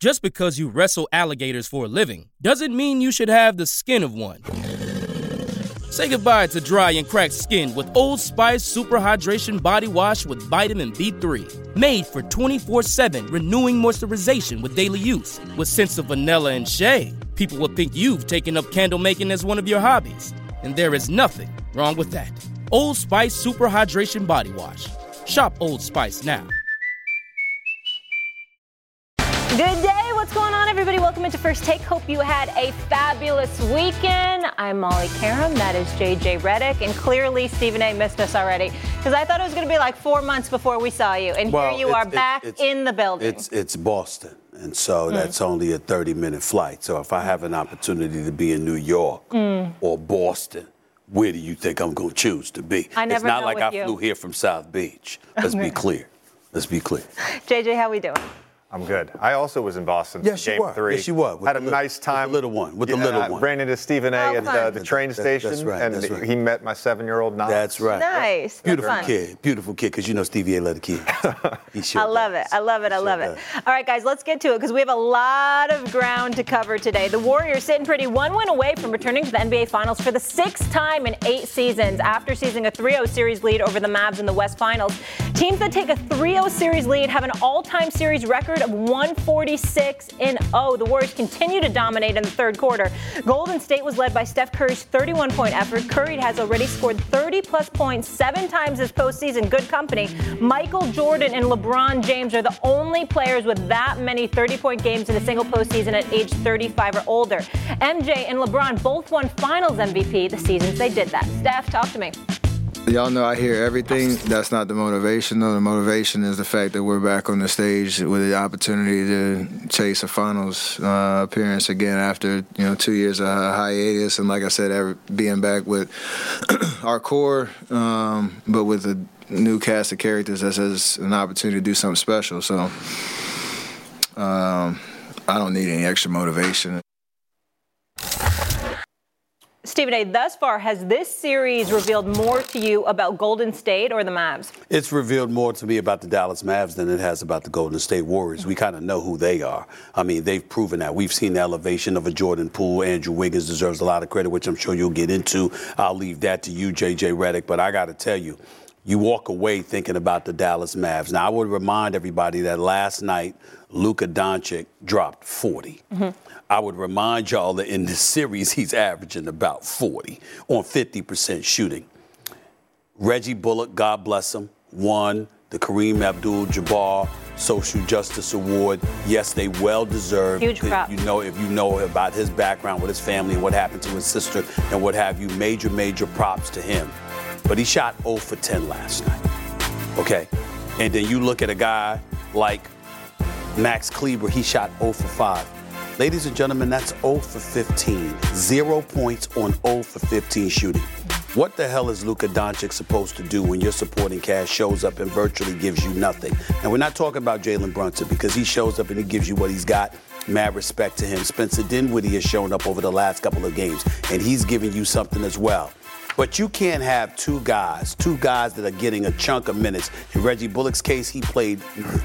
Just because you wrestle alligators for a living doesn't mean you should have the skin of one. Say goodbye to dry and cracked skin with Old Spice Super Hydration Body Wash with Vitamin B3. Made for 24/7 renewing moisturization with daily use. With scents of vanilla and shea, people will think you've taken up candle making as one of your hobbies. And there is nothing wrong with that. Old Spice Super Hydration Body Wash. Shop Old Spice now. Good day. What's going on, everybody? Welcome into First Take. Hope you had a fabulous weekend. I'm Molly Karam. That is JJ Redick. And clearly, Stephen A. missed us already because I thought it was going to be like 4 months before we saw you. And here you are back in the building. It's Boston. And so that's only a 30-minute flight. So if I have an opportunity to be in New York or Boston, where do you think I'm going to choose to be? It's not like I flew here from South Beach. Let's be clear. JJ, how we doing? I'm good. I also was in Boston. Yes, Game you were. 3. Yes, you were. Had a nice time. With the little one. Ran into Stephen A. at the train station. That's right. He met my 7-year-old Knox. That's right. Nice. Beautiful kid, because you know Stevie A. love the kids. I love it. All right, guys, let's get to it because we have a lot of ground to cover today. The Warriors sitting pretty, one win away from returning to the NBA Finals for the 6th time in 8 seasons after seizing a 3-0 series lead over the Mavs in the West Finals. Teams that take a 3-0 series lead have an all-time series record of 146-0. The Warriors continue to dominate in the third quarter. Golden State was led by Steph Curry's 31-point effort. Curry has already scored 30-plus points 7 times this postseason. Good company. Michael Jordan and LeBron James are the only players with that many 30-point games in a single postseason at age 35 or older. MJ and LeBron both won Finals MVP the seasons they did that. Steph, talk to me. Y'all know I hear everything. That's not the motivation, though. The motivation is the fact that we're back on the stage with the opportunity to chase a finals appearance again after 2 years of hiatus. And like I said, being back with our core, but with a new cast of characters that says an opportunity to do something special. So I don't need any extra motivation. Stephen A., thus far, has this series revealed more to you about Golden State or the Mavs? It's revealed more to me about the Dallas Mavs than it has about the Golden State Warriors. We kind of know who they are. I mean, they've proven that. We've seen the elevation of a Jordan Poole. Andrew Wiggins deserves a lot of credit, which I'm sure you'll get into. I'll leave that to you, J.J. Redick. But I got to tell you, you walk away thinking about the Dallas Mavs. Now, I would remind everybody that last night, Luka Doncic dropped 40. I would remind y'all that in this series, he's averaging about 40 on 50% shooting. Reggie Bullock, God bless him, won the Kareem Abdul-Jabbar Social Justice Award. Yes, they well deserved. Huge prop. If you know about his background with his family and what happened to his sister and what have you, major props to him. But he shot 0 for 10 last night. Okay? And then you look at a guy like Max Kleber, he shot 0 for 5. Ladies and gentlemen, that's 0 for 15. 0 points on 0 for 15 shooting. What the hell is Luka Doncic supposed to do when your supporting cast shows up and virtually gives you nothing? And we're not talking about Jalen Brunson because he shows up and he gives you what he's got. Mad respect to him. Spencer Dinwiddie has shown up over the last couple of games, and he's giving you something as well. But you can't have two guys that are getting a chunk of minutes. In Reggie Bullock's case, he played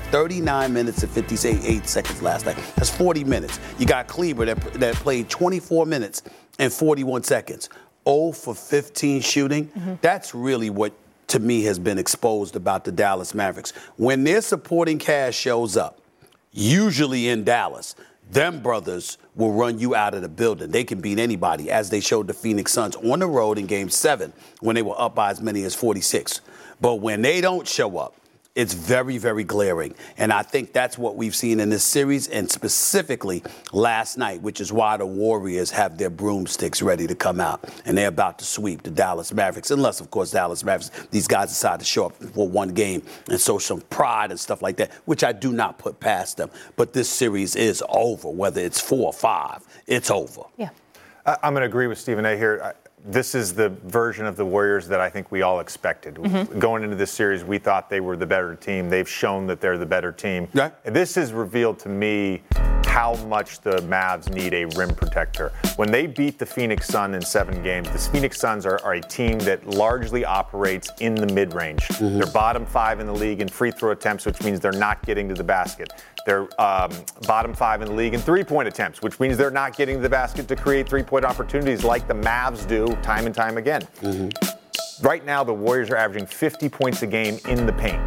39 minutes and 58 seconds last night. That's 40 minutes. You got Kleber that played 24 minutes and 41 seconds. 0 for 15 shooting. That's really what, to me, has been exposed about the Dallas Mavericks. When their supporting cast shows up, usually in Dallas, them brothers will run you out of the building. They can beat anybody, as they showed the Phoenix Suns on the road in Game 7 when they were up by as many as 46. But when they don't show up, it's very, very glaring. And I think that's what we've seen in this series, and specifically last night, which is why the Warriors have their broomsticks ready to come out. And they're about to sweep the Dallas Mavericks, unless, of course, Dallas Mavericks, these guys decide to show up for one game and show some pride and stuff like that, which I do not put past them. But this series is over, whether it's 4 or 5. It's over. Yeah. I'm going to agree with Stephen A. here. This is the version of the Warriors that I think we all expected. Going into this series, we thought they were the better team. They've shown that they're the better team. Yeah. This has revealed to me how much the Mavs need a rim protector. When they beat the Phoenix Suns in 7 games, the Phoenix Suns are a team that largely operates in the mid-range. They're bottom 5 in the league in free throw attempts, which means they're not getting to the basket. They're bottom 5 in the league in three-point attempts, which means they're not getting to the basket to create three-point opportunities like the Mavs do time and time again. Right now, the Warriors are averaging 50 points a game in the paint.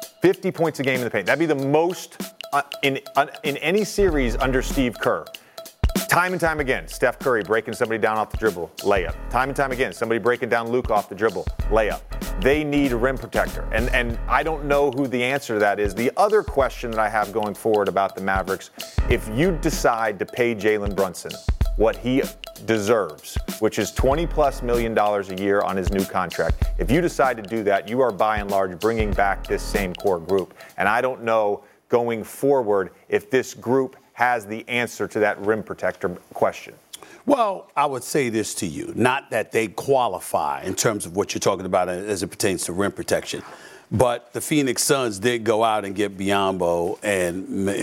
50 points a game in the paint. That'd be the most in any series under Steve Kerr. Time and time again, Steph Curry breaking somebody down off the dribble, layup. Time and time again, somebody breaking down Luka off the dribble, layup. They need a rim protector, and I don't know who the answer to that is. The other question that I have going forward about the Mavericks, if you decide to pay Jalen Brunson what he deserves, which is $20+ million a year on his new contract, if you decide to do that, you are by and large bringing back this same core group. And I don't know going forward if this group has the answer to that rim protector question. Well, I would say this to you, not that they qualify in terms of what you're talking about as it pertains to rim protection, but the Phoenix Suns did go out and get Biyombo and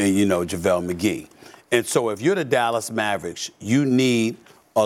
JaVale McGee. And so if you're the Dallas Mavericks, you need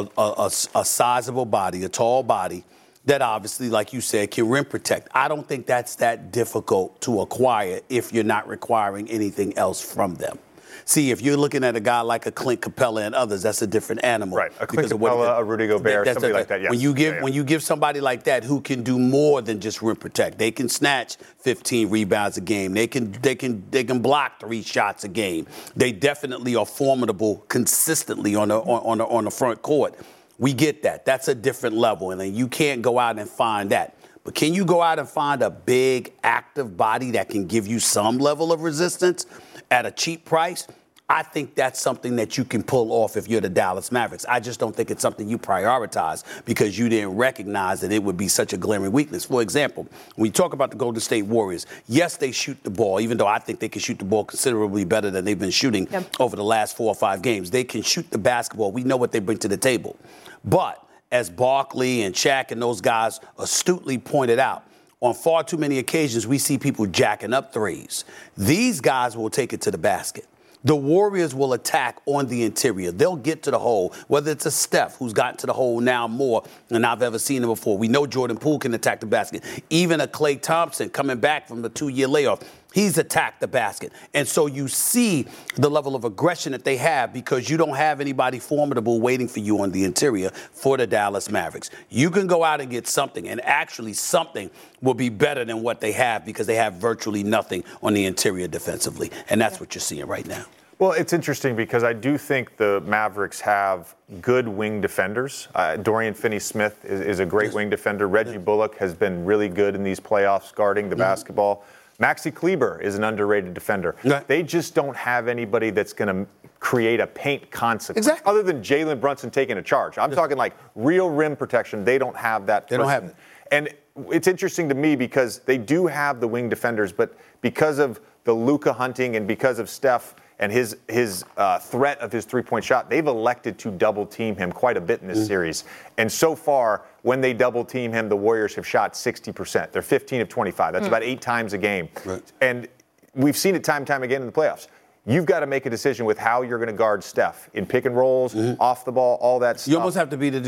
a sizable body, a tall body that obviously, like you said, can rim protect. I don't think that's that difficult to acquire if you're not requiring anything else from them. See, if you're looking at a guy like a Clint Capella and others, that's a different animal. Right, a Clint Capella, a Rudy Gobert, somebody like that, yes. When you give somebody like that who can do more than just rim protect, they can snatch 15 rebounds a game. They can block 3 shots a game. They definitely are formidable consistently on the front court. We get that. That's a different level, and then you can't go out and find that. But can you go out and find a big, active body that can give you some level of resistance at a cheap price? I think that's something that you can pull off if you're the Dallas Mavericks. I just don't think it's something you prioritize because you didn't recognize that it would be such a glaring weakness. For example, when you talk about the Golden State Warriors, yes, they shoot the ball, even though I think they can shoot the ball considerably better than they've been shooting over the last 4 or 5 games. They can shoot the basketball. We know what they bring to the table. But as Barkley and Shaq and those guys astutely pointed out, on far too many occasions, we see people jacking up threes. These guys will take it to the basket. The Warriors will attack on the interior. They'll get to the hole, whether it's a Steph, who's gotten to the hole now more than I've ever seen him before. We know Jordan Poole can attack the basket. Even a Klay Thompson coming back from the 2-year layoff, he's attacked the basket. And so you see the level of aggression that they have because you don't have anybody formidable waiting for you on the interior for the Dallas Mavericks. You can go out and get something, and actually something will be better than what they have because they have virtually nothing on the interior defensively. And that's what you're seeing right now. Well, it's interesting because I do think the Mavericks have good wing defenders. Dorian Finney-Smith is a great wing defender. Reggie Bullock has been really good in these playoffs guarding the basketball. Maxi Kleber is an underrated defender. They just don't have anybody that's going to create a paint consequence. Other than Jalen Brunson taking a charge. I'm talking like real rim protection. They don't have that. They don't have it. And it's interesting to me because they do have the wing defenders, but because of the Luka hunting and because of Steph and his threat of his three-point shot, they've elected to double-team him quite a bit in this series. And so far, when they double-team him, the Warriors have shot 60%. They're 15 of 25. That's about 8 times a game. Right. And we've seen it time and time again in the playoffs. You've got to make a decision with how you're going to guard Steph in pick and rolls, off the ball, all that stuff. You almost have to be the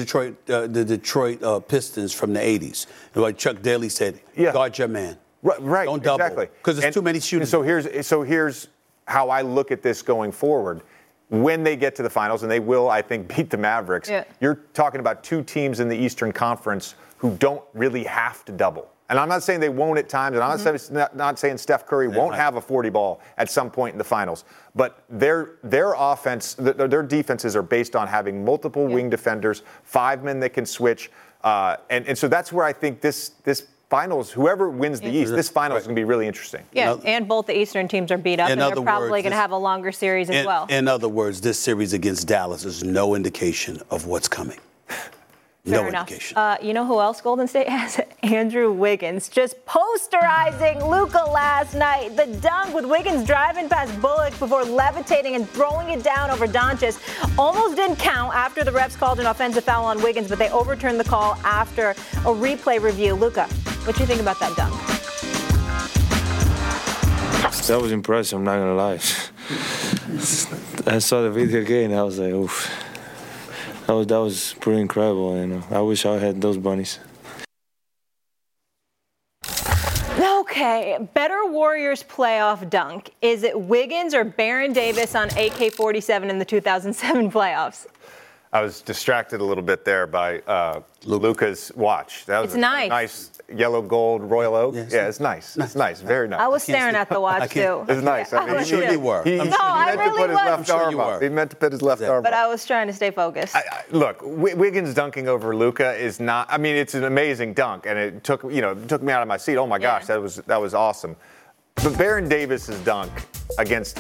Detroit Pistons from the 80s. Like Chuck Daly said, guard your man. Right. Don't double. Exactly. Because there's too many shooters. So here's how I look at this going forward. When they get to the finals, and they will, I think, beat the Mavericks, you're talking about 2 teams in the Eastern Conference who don't really have to double. And I'm not saying they won't at times, and I'm not saying Steph Curry won't have a 40 ball at some point in the finals. But their offense, their defenses are based on having multiple wing defenders, 5 men that can switch. And so that's where I think this finals, whoever wins the East, this finals is going to be really interesting. Yeah, and both the Eastern teams are beat up, and they're probably going to have a longer series as well. In other words, this series against Dallas is no indication of what's coming. No indication. You know who else Golden State has? Andrew Wiggins just posterizing Luka last night. The dunk with Wiggins driving past Bullock before levitating and throwing it down over Doncic. Almost didn't count after the refs called an offensive foul on Wiggins, but they overturned the call after a replay review. Luka, what do you think about that dunk? That was impressive, I'm not going to lie. I saw the video again, I was like, oof. That was pretty incredible, and I wish I had those bunnies. Okay, better Warriors playoff dunk. Is it Wiggins or Baron Davis on AK-47 in the 2007 playoffs? I was distracted a little bit there by Luka's watch. That was nice yellow gold royal oak. Yeah, it's nice. It's nice. Very nice. I was staring at the watch too. It's nice. Yeah, I'm sure you were. He meant to put his left arm up. He meant to put his left arm up. But I was trying to stay focused. Look, Wiggins dunking over Luka is not. I mean, it's an amazing dunk, and it took me out of my seat. Oh my gosh, that was awesome. But Baron Davis's dunk against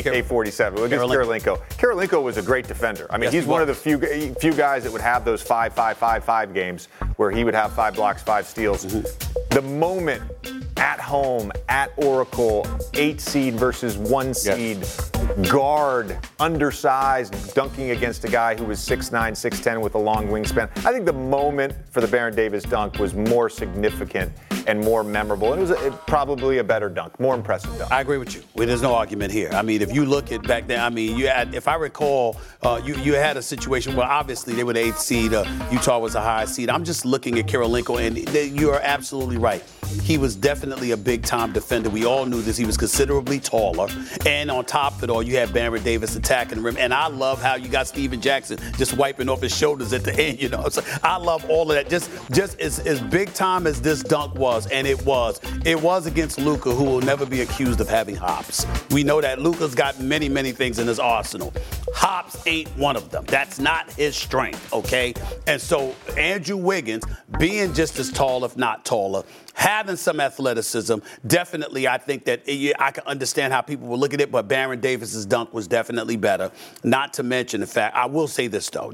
AK-47 against Karolinko. Karolinko was a great defender. I mean, he's one of the few guys that would have those 5-5-5-5 games where he would have 5 blocks, 5 steals. Mm-hmm. The moment at home at Oracle, 8 seed versus 1 seed, guard, undersized, dunking against a guy who was 6'9", 6'10", with a long wingspan. I think the moment for the Baron Davis dunk was more significant and more memorable. It was probably a better dunk, more impressive dunk. I agree with you. There's no argument here. I mean, if you look at back then, I mean, if I recall, you had a situation where obviously they were the 8th seed, Utah was a high seed. I'm just looking at Karolinko, and you are absolutely right. He was definitely a big-time defender. We all knew this. He was considerably taller. And on top of it all, you had Baron Davis attacking the rim. And I love how you got Steven Jackson just wiping off his shoulders at the end, So I love all of that. Just as big-time as this dunk was, and it was against Luka, who will never be accused of having hops. We know that Luka's got many, many things in his arsenal. Hops ain't one of them. That's not his strength, okay? And so Andrew Wiggins, being just as tall, if not taller, having some athleticism, definitely I think that I can understand how people will look at it, but Baron Davis's dunk was definitely better. Not to mention the fact, I will say this though,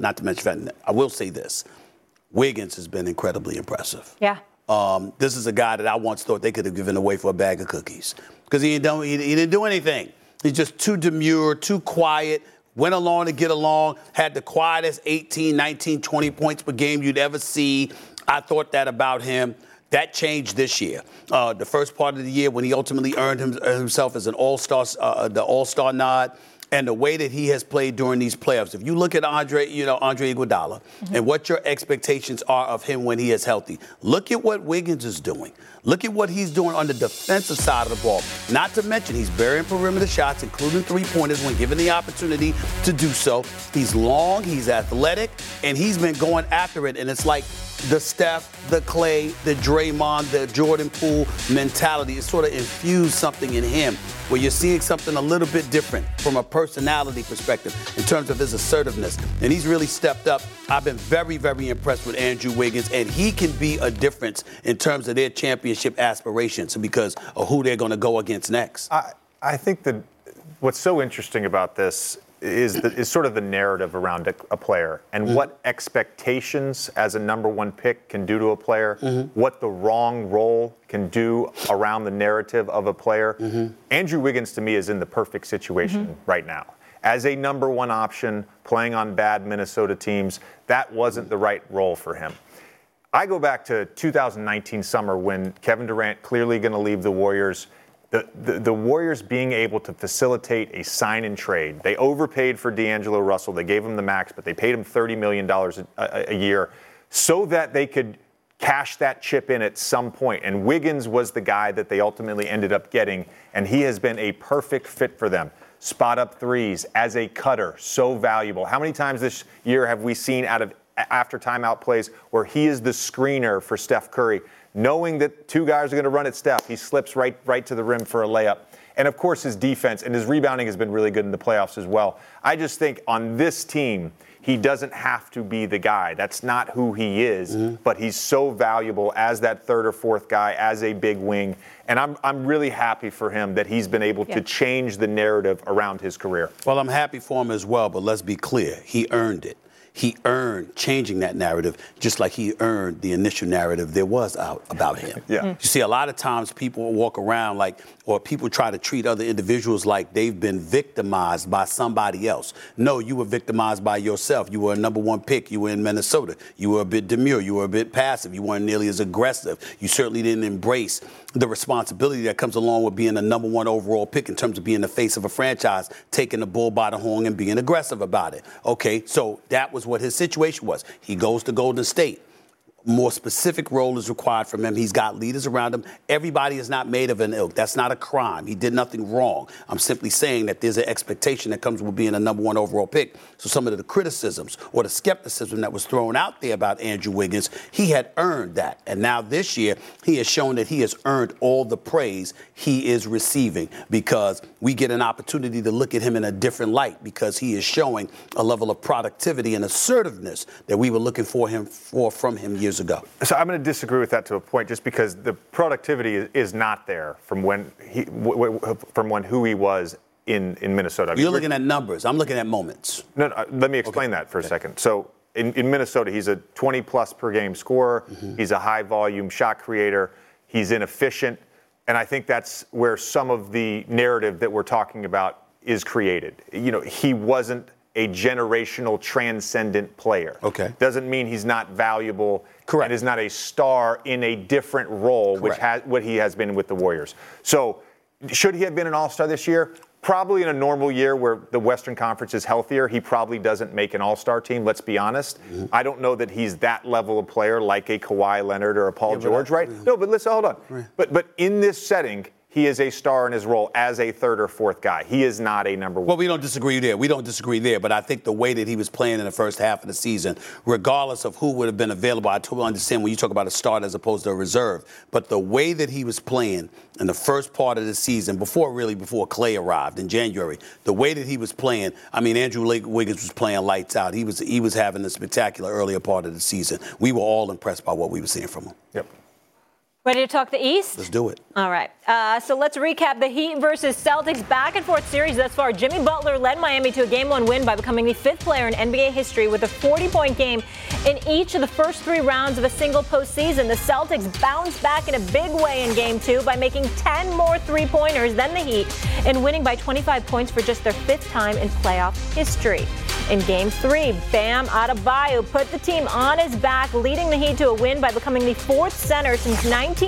I will say this. Wiggins has been incredibly impressive. Yeah. This is a guy that I once thought they could have given away for a bag of cookies because he didn't do anything. He's just too demure, too quiet, went along to get along, had the quietest 18, 19, 20 points per game you'd ever see. I thought that about him. That changed this year. The first part of the year when he ultimately earned himself as an all-star, the all-star nod, and the way that he has played during these playoffs. If you look at Andre Iguodala, and what your expectations are of him when he is healthy, look at what Wiggins is doing. Look at what he's doing on the defensive side of the ball. Not to mention he's burying perimeter shots, including three-pointers when given the opportunity to do so. He's long, he's athletic, and he's been going after it. And it's like the Steph, the Clay, the Draymond, the Jordan Poole mentality. It sort of infused something in him where you're seeing something a little bit different from a personality perspective in terms of his assertiveness. And he's really stepped up. I've been very, very impressed with Andrew Wiggins, and he can be a difference in terms of their championship aspirations because of who they're going to go against next. I think that what's so interesting about this is sort of the narrative around a player and what expectations as a number 1 pick can do to a player, what the wrong role can do around the narrative of a player. Andrew Wiggins, to me, is in the perfect situation right now. As a number 1 option, playing on bad Minnesota teams, that wasn't the right role for him. I go back to 2019 summer when Kevin Durant clearly going to leave the Warriors. The Warriors being able to facilitate a sign and trade. They overpaid for D'Angelo Russell. They gave him the max, but they paid him $30 million a year so that they could cash that chip in at some point. And Wiggins was the guy that they ultimately ended up getting, and he has been a perfect fit for them. Spot up threes as a cutter, so valuable. How many times this year have we seen out of after timeout plays where he is the screener for Steph Curry? Knowing that 2 guys are going to run at Steph, he slips right to the rim for a layup. And, of course, his defense and his rebounding has been really good in the playoffs as well. I just think on this team, he doesn't have to be the guy. That's not who he is, but he's so valuable as that 3rd or 4th guy, as a big wing. And I'm really happy for him that he's been able to change the narrative around his career. Well, I'm happy for him as well, but let's be clear. He earned it. He earned changing that narrative just like he earned the initial narrative there was out about him. Yeah. You see, a lot of times people walk around or people try to treat other individuals like they've been victimized by somebody else. No, you were victimized by yourself. You were a number 1 pick. You were in Minnesota. You were a bit demure. You were a bit passive. You weren't nearly as aggressive. You certainly didn't embrace the responsibility that comes along with being a number 1 overall pick in terms of being the face of a franchise, taking the bull by the horn and being aggressive about it. Okay, so that was what his situation was. He goes to Golden State. More specific role is required from him. He's got leaders around him. Everybody is not made of an ilk. That's not a crime. He did nothing wrong. I'm simply saying that there's an expectation that comes with being a number 1 overall pick. So some of the criticisms or the skepticism that was thrown out there about Andrew Wiggins, he had earned that. And now this year, he has shown that he has earned all the praise he is receiving because we get an opportunity to look at him in a different light because he is showing a level of productivity and assertiveness that we were looking from him years ago. So I'm going to disagree with that to a point, just because the productivity is not there from who he was in Minnesota. I mean, you're looking at numbers. I'm looking at moments. No, let me explain that for a second. So in Minnesota, he's a 20-plus per game scorer. Mm-hmm. He's a high-volume shot creator. He's inefficient. And I think that's where some of the narrative that we're talking about is created. You know, he wasn't a generational, transcendent player. Okay. Doesn't mean he's not valuable. Correct. And is not a star in a different role, Correct. which has what he has been with the Warriors. So should he have been an all-star this year? Probably in a normal year where the Western Conference is healthier, he probably doesn't make an all-star team, let's be honest. Mm-hmm. I don't know that he's that level of player like a Kawhi Leonard or a Paul George, right? No, but listen, hold on. Right. But in this setting, he is a star in his role as a 3rd or 4th guy. He is not a number 1. Well, we don't disagree there. But I think the way that he was playing in the first half of the season, regardless of who would have been available, I totally understand when you talk about a start as opposed to a reserve. But the way that he was playing in the first part of the season, before Clay arrived in January, the way that he was playing, I mean, Andrew Wiggins was playing lights out. He was having a spectacular earlier part of the season. We were all impressed by what we were seeing from him. Yep. Ready to talk the East? Let's do it. All right. So let's recap the Heat versus Celtics back-and-forth series thus far. Jimmy Butler led Miami to a Game-1 win by becoming the 5th player in NBA history with a 40-point game in each of the first 3 rounds of a single postseason. The Celtics bounced back in a big way in Game 2 by making 10 more three-pointers than the Heat and winning by 25 points for just their 5th time in playoff history. In Game 3, Bam Adebayo put the team on his back, leading the Heat to a win by becoming the 4th center since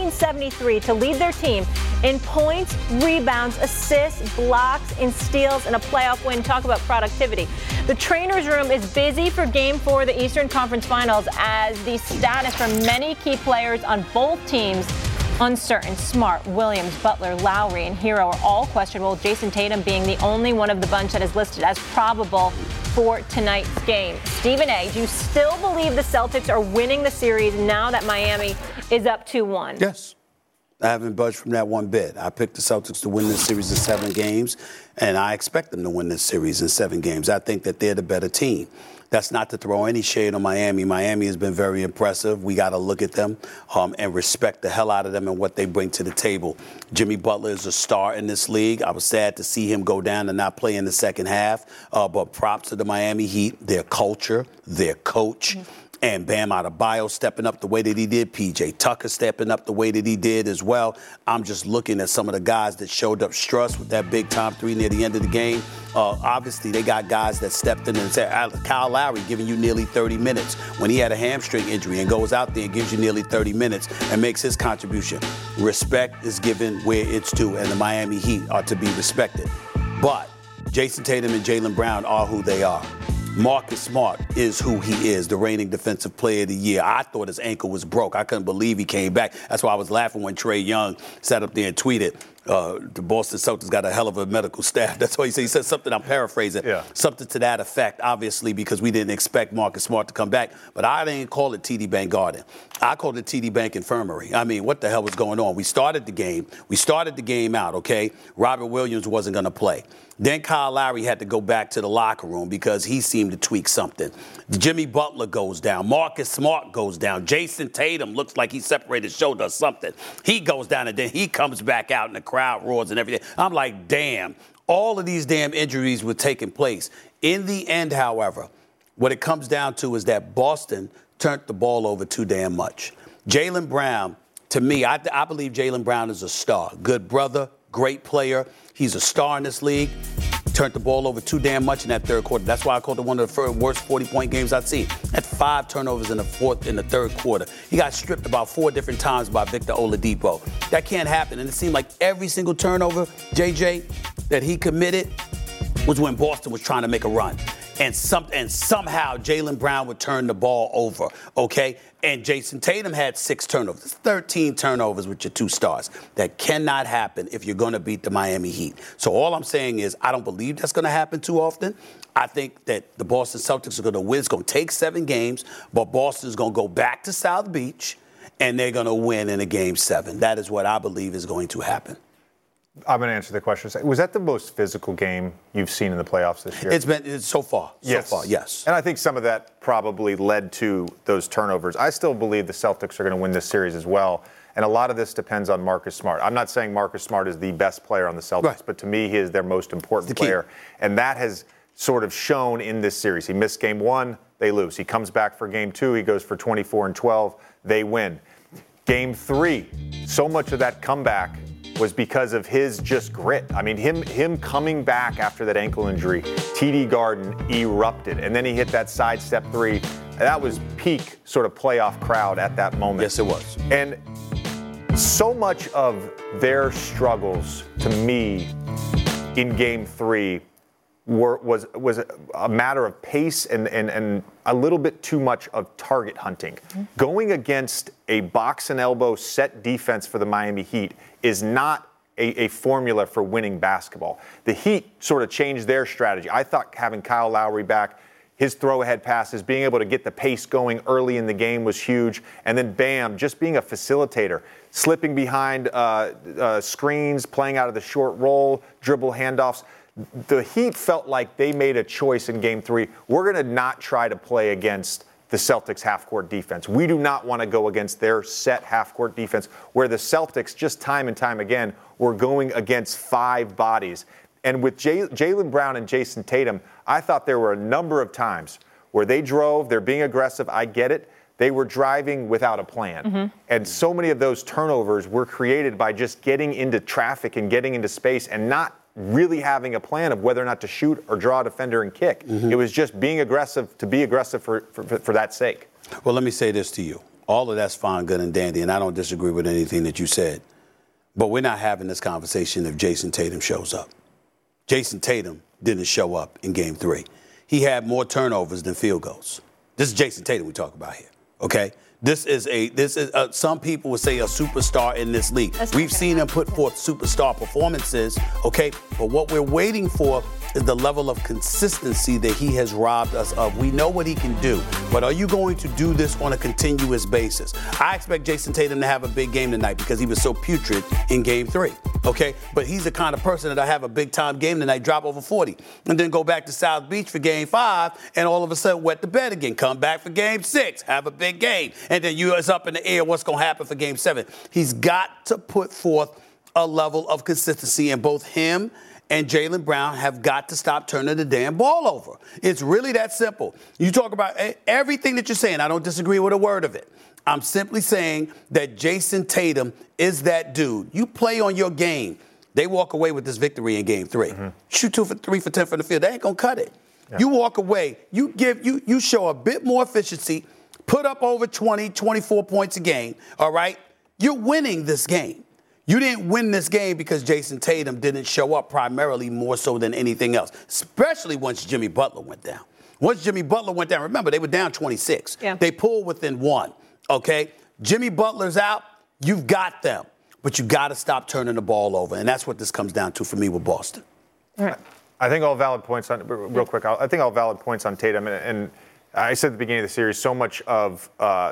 1973 to lead their team in points, rebounds, assists, blocks, and steals in a playoff win. Talk about productivity. The trainer's room is busy for Game 4 of the Eastern Conference Finals as the status for many key players on both teams uncertain. Smart, Williams, Butler, Lowry, and Hero are all questionable, Jason Tatum being the only one of the bunch that is listed as probable for tonight's game. Stephen A., do you still believe the Celtics are winning the series now that Miami is up 2-1? Yes. I haven't budged from that one bit. I picked the Celtics to win this series in 7 games, and I expect them to win this series in 7 games. I think that they're the better team. That's not to throw any shade on Miami. Miami has been very impressive. We got to look at them and respect the hell out of them and what they bring to the table. Jimmy Butler is a star in this league. I was sad to see him go down and not play in the second half. But props to the Miami Heat, their culture, their coach. Mm-hmm. And Bam Adebayo stepping up the way that he did. P.J. Tucker stepping up the way that he did as well. I'm just looking at some of the guys that showed up. Struss with that big-time 3 near the end of the game. Obviously, they got guys that stepped in and said, Kyle Lowry giving you nearly 30 minutes when he had a hamstring injury and goes out there and gives you nearly 30 minutes and makes his contribution. Respect is given where it's due, and the Miami Heat are to be respected. But Jason Tatum and Jaylen Brown are who they are. Marcus Smart is who he is, the reigning defensive player of the year. I thought his ankle was broke. I couldn't believe he came back. That's why I was laughing when Trae Young sat up there and tweeted, the Boston Celtics got a hell of a medical staff. That's what he said. He said something, I'm paraphrasing, something to that effect, obviously, because we didn't expect Marcus Smart to come back. But I didn't call it TD Bank Garden. I called it TD Bank Infirmary. I mean, what the hell was going on? We started the game out, okay? Robert Williams wasn't going to play. Then Kyle Lowry had to go back to the locker room because he seemed to tweak something. Jimmy Butler goes down. Marcus Smart goes down. Jason Tatum looks like he separated his shoulder or something. He goes down and then he comes back out and the crowd roars and everything. I'm like, damn, all of these damn injuries were taking place. In the end, however, What it comes down to is that Boston turned the ball over too damn much. Jaylen Brown, to me, I believe Jaylen Brown is a star. Good brother, great player. He's a star in this league. Turned the ball over too damn much in that third quarter. That's why I called it one of the worst 40-point games I've seen. Had 5 turnovers in the third quarter. He got stripped about 4 different times by Victor Oladipo. That can't happen. And it seemed like every single turnover, JJ, that he committed was when Boston was trying to make a run. And somehow Jaylen Brown would turn the ball over, okay? And Jason Tatum had 6 turnovers. 13 turnovers with your 2 stars. That cannot happen if you're going to beat the Miami Heat. So all I'm saying is I don't believe that's going to happen too often. I think that the Boston Celtics are going to win. It's going to take 7 games, but Boston's going to go back to South Beach, and they're going to win in a Game 7. That is what I believe is going to happen. I'm going to answer the question. Was that the most physical game you've seen in the playoffs this year? It's so far. Yes. So far, yes. And I think some of that probably led to those turnovers. I still believe the Celtics are going to win this series as well. And a lot of this depends on Marcus Smart. I'm not saying Marcus Smart is the best player on the Celtics, right, but to me, he is their most important player. And that has sort of shown in this series. He missed Game 1, they lose. He comes back for Game 2, he goes for 24 and 12, they win. Game 3, so much of that comeback was because of his just grit. I mean, him coming back after that ankle injury, TD Garden erupted, and then he hit that sidestep 3. That was peak sort of playoff crowd at that moment. Yes, it was. And so much of their struggles, to me, in Game 3 was a matter of pace and a little bit too much of target hunting. Mm-hmm. Going against a box and elbow set defense for the Miami Heat is not a formula for winning basketball. The Heat sort of changed their strategy. I thought having Kyle Lowry back, his throw-ahead passes, being able to get the pace going early in the game was huge. And then Bam, just being a facilitator, slipping behind screens, playing out of the short roll, dribble handoffs. The Heat felt like they made a choice in Game 3. We're going to not try to play against the Celtics half-court defense. We do not want to go against their set half-court defense, where the Celtics, just time and time again, were going against 5 bodies. And with Jaylen Brown and Jason Tatum, I thought there were a number of times where they drove, they're being aggressive, I get it. They were driving without a plan. Mm-hmm. And so many of those turnovers were created by just getting into traffic and getting into space and not really having a plan of whether or not to shoot or draw a defender and kick. Mm-hmm. It was just being aggressive to be aggressive for that sake. Well, let me say this to you. All of that's fine, good, and dandy, and I don't disagree with anything that you said. But we're not having this conversation if Jason Tatum shows up. Jason Tatum didn't show up in Game 3. He had more turnovers than field goals. This is Jason Tatum we talk about here, okay? This is some people would say a superstar in this league. We've seen him put forth superstar performances, okay? But what we're waiting for is the level of consistency that he has robbed us of. We know what he can do, but are you going to do this on a continuous basis? I expect Jason Tatum to have a big game tonight because he was so putrid in Game 3, okay? But he's the kind of person that I have a big-time game tonight, drop over 40, and then go back to South Beach for Game 5, and all of a sudden wet the bed again. Come back for Game 6, have a big game, and then it's up in the air what's going to happen for Game 7. He's got to put forth a level of consistency, and both him and Jaylen Brown have got to stop turning the damn ball over. It's really that simple. You talk about everything that you're saying. I don't disagree with a word of it. I'm simply saying that Jason Tatum is that dude. You play on your game. They walk away with this victory in Game 3. Mm-hmm. Shoot 2 for 3 for 10 from the field. They ain't going to cut it. Yeah. You walk away. You show a bit more efficiency, put up over 20, 24 points a game, all right? You're winning this game. You didn't win this game because Jason Tatum didn't show up primarily more so than anything else, especially once Jimmy Butler went down. Once Jimmy Butler went down, remember, they were down 26. Yeah. They pulled within 1, okay? Jimmy Butler's out. You've got them. But you got to stop turning the ball over, and that's what this comes down to for me with Boston. All right. I think all valid points on, real quick, I think all valid points on Tatum, and I said at the beginning of the series, so much of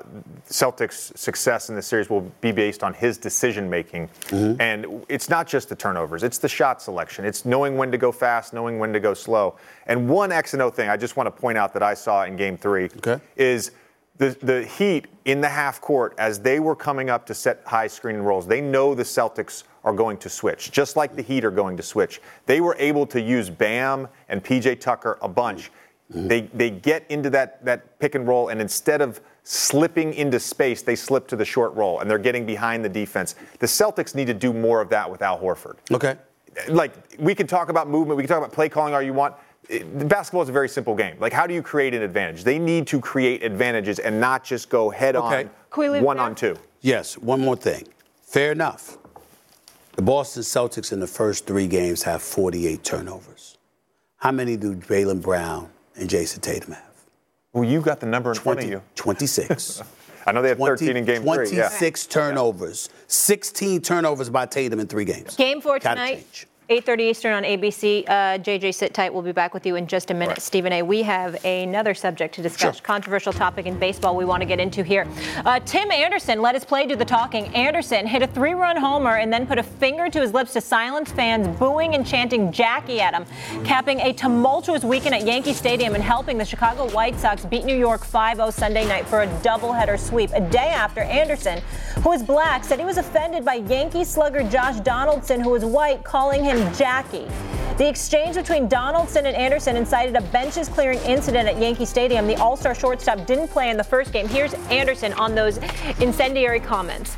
Celtics' success in the series will be based on his decision-making. Mm-hmm. And it's not just the turnovers. It's the shot selection. It's knowing when to go fast, knowing when to go slow. And one X and O thing I just want to point out that I saw in Game 3 is the Heat in the half court, as they were coming up to set high screen and rolls, they know the Celtics are going to switch, just like the Heat are going to switch. They were able to use Bam and P.J. Tucker a bunch. They get into that pick and roll, and instead of slipping into space, they slip to the short roll, and they're getting behind the defense. The Celtics need to do more of that with Al Horford. Okay. Like, we can talk about movement, we can talk about play calling all you want. Basketball is a very simple game. Like, how do you create an advantage? They need to create advantages and not just go head on, one on two. Yes, one more thing. Fair enough. The Boston Celtics in the first 3 games have 48 turnovers. How many do Jaylen Brown and Jason Tatum have? Well, you got the number in front of you. 26. I know they had 13 in game 3. 26 turnovers. 16 turnovers by Tatum in 3 games. Game 4 tonight. 8:30 Eastern on ABC. JJ, sit tight. We'll be back with you in just a minute. Right. Stephen A., we have another subject to discuss. Sure. Controversial topic in baseball we want to get into here. Tim Anderson let his play do the talking. Anderson hit a 3-run homer and then put a finger to his lips to silence fans booing and chanting Jackie at him, capping a tumultuous weekend at Yankee Stadium and helping the Chicago White Sox beat New York 5-0 Sunday night for a doubleheader sweep. A day after, Anderson, who is black, said he was offended by Yankee slugger Josh Donaldson, who is white, calling him Jackie. The exchange between Donaldson and Anderson incited a benches clearing incident at Yankee Stadium. The All-Star shortstop didn't play in the first game. Here's Anderson on those incendiary comments.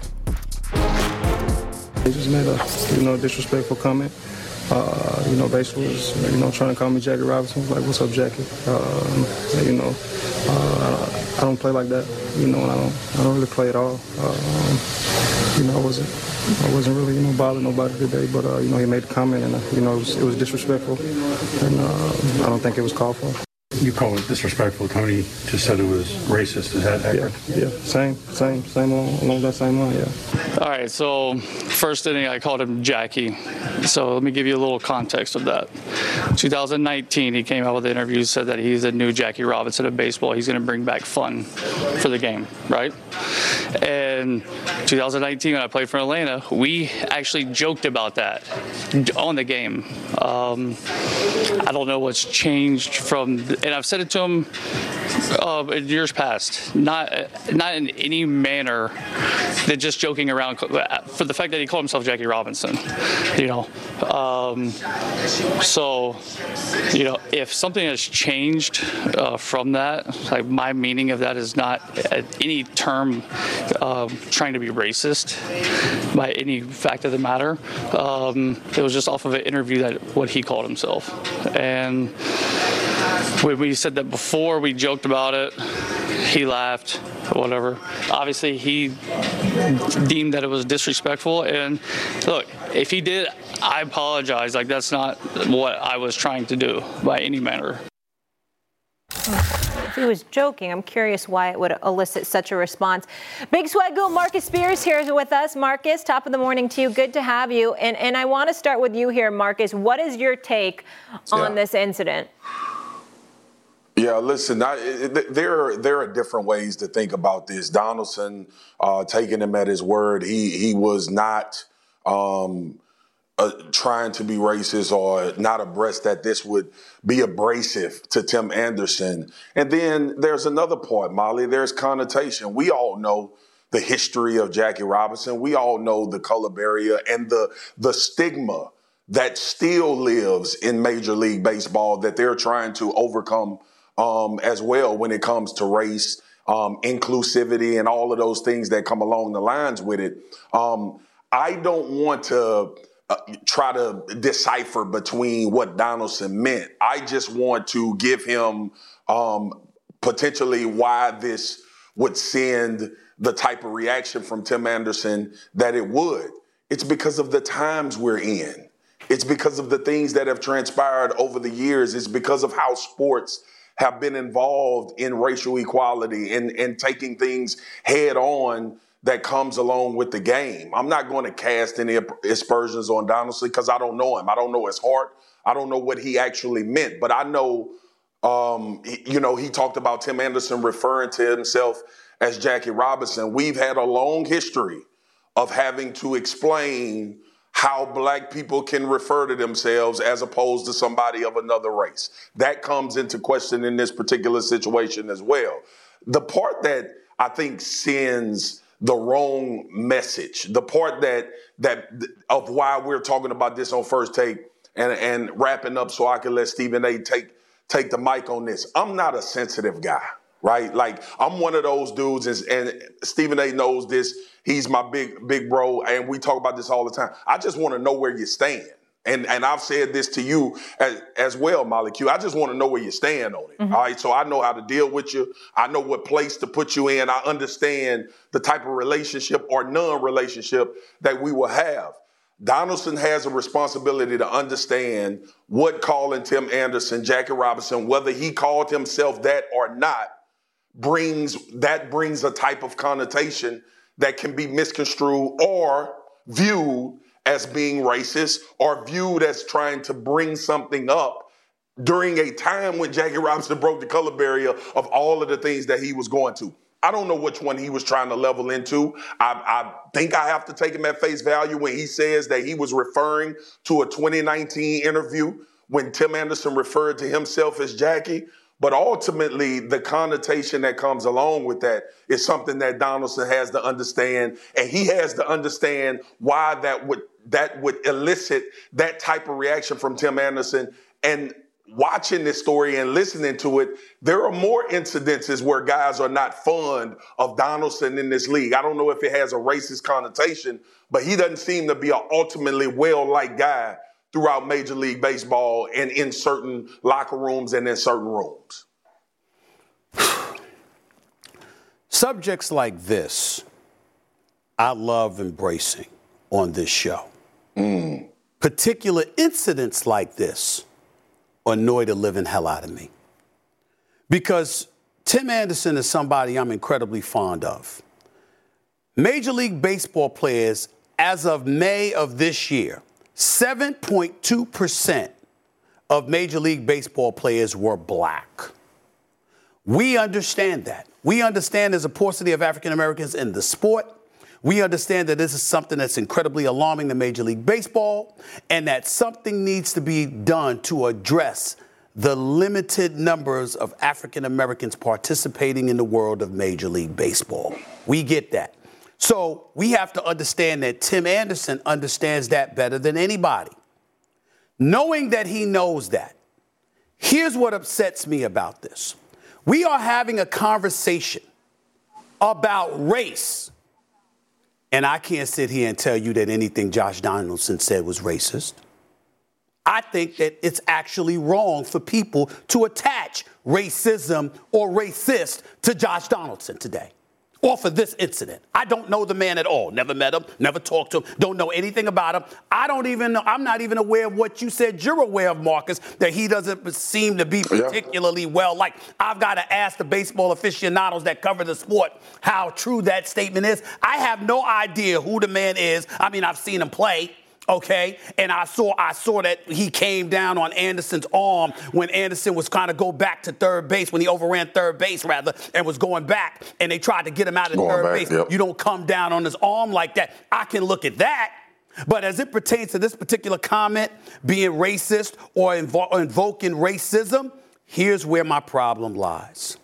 He just made a, disrespectful comment. Basically was, trying to call me Jackie Robinson. I was like, what's up, Jackie? I don't play like that, and I don't really play at all. I wasn't really, bothering nobody today, but, he made the comment and, it was disrespectful, and I don't think it was called for. You call it disrespectful. Tony just said it was racist. Is that accurate? Yeah, same along that same line, yeah. All right, so first inning I called him Jackie. So let me give you a little context of that. 2019, he came out with an interview, said that he's the new Jackie Robinson of baseball. He's going to bring back fun for the game, right? And 2019, when I played for Atlanta, we actually joked about that on the game. I don't know what's changed from, and I've said it to him in years past, not in any manner than just joking around for the fact that he called himself Jackie Robinson, So, if something has changed from that, like my meaning of that is not any term trying to be racist by any fact of the matter. It was just off of an interview that what he called himself. And when we said that before, we joked about it. He laughed, whatever. Obviously, he deemed that it was disrespectful. And look, if he did, I apologize. Like, that's not what I was trying to do by any manner. If he was joking, I'm curious why it would elicit such a response. Big Swagoo, Marcus Spears here is with us. Marcus, top of the morning to you. Good to have you. And I want to start with you here, Marcus. What is your take on this incident? Yeah, listen, there are different ways to think about this. Donaldson, taking him at his word, he was not trying to be racist or not abreast that this would be abrasive to Tim Anderson. And then there's another part, Molly, there's connotation. We all know the history of Jackie Robinson. We all know the color barrier and the stigma that still lives in Major League Baseball that they're trying to overcome as well when it comes to race, inclusivity, and all of those things that come along the lines with it. I don't want to try to decipher between what Donaldson meant. I just want to give him potentially why this would send the type of reaction from Tim Anderson that it would. It's because of the times we're in. It's because of the things that have transpired over the years. It's because of how sports have been involved in racial equality and taking things head on that comes along with the game. I'm not going to cast any aspersions on Donaldson because I don't know him. I don't know his heart. I don't know what he actually meant. But I know, he talked about Tim Anderson referring to himself as Jackie Robinson. We've had a long history of having to explain how black people can refer to themselves as opposed to somebody of another race. That comes into question in this particular situation as well. The part that I think sends the wrong message, the part that of why we're talking about this on First Take and wrapping up so I can let Stephen A. take take the mic on this. I'm not a sensitive guy, right? Like, I'm one of those dudes, and Stephen A. knows this. He's my big bro, and we talk about this all the time. I just want to know where you stand. And I've said this to you as well, Molly Q. I just want to know where you stand on it. All right. So I know how to deal with you. I know what place to put you in. I understand the type of relationship or non-relationship that we will have. Donaldson has a responsibility to understand what calling Tim Anderson, Jackie Robinson, whether he called himself that or not, brings a type of connotation that can be misconstrued or viewed as being racist or viewed as trying to bring something up during a time when Jackie Robinson broke the color barrier of all of the things that he was going to. I don't know which one he was trying to level into. I think I have to take him at face value when he says that he was referring to a 2019 interview when Tim Anderson referred to himself as Jackie. But ultimately, the connotation that comes along with that is something that Donaldson has to understand, and he has to understand why that would elicit that type of reaction from Tim Anderson. And watching this story and listening to it, there are more incidences where guys are not fond of Donaldson in this league. I don't know if it has a racist connotation, but he doesn't seem to be an ultimately well-liked guy throughout Major League Baseball and in certain locker rooms and in certain rooms. Subjects like this, I love embracing on this show. Particular incidents like this annoy the living hell out of me. Because Tim Anderson is somebody I'm incredibly fond of. Major League Baseball players, as of May of this year, 7.2% of Major League Baseball players were black. We understand that. We understand there's a paucity of African Americans in the sport. We understand that this is something that's incredibly alarming to Major League Baseball, and that something needs to be done to address the limited numbers of African Americans participating in the world of Major League Baseball. We get that. So we have to understand that Tim Anderson understands that better than anybody. Knowing that he knows that, here's what upsets me about this. We are having a conversation about race, and I can't sit here and tell you that anything Josh Donaldson said was racist. I think that it's actually wrong for people to attach racism or racist to Josh Donaldson today, or for this incident. I don't know the man at all. Never met him, never talked to him, don't know anything about him. I don't even know, I'm not even aware of what you said you're aware of, Marcus, that he doesn't seem to be particularly well liked. I've got to ask the baseball aficionados that cover the sport how true that statement is. I have no idea who the man is. I mean, I've seen him play. Okay, and I saw that he came down on Anderson's arm when Anderson was kind of go back to third base, when he overran third base, rather, and was going back, and they tried to get him out of third base. Yep. You don't come down on his arm like that. I can look at that. But as it pertains to this particular comment being racist or invoking racism, here's where my problem lies.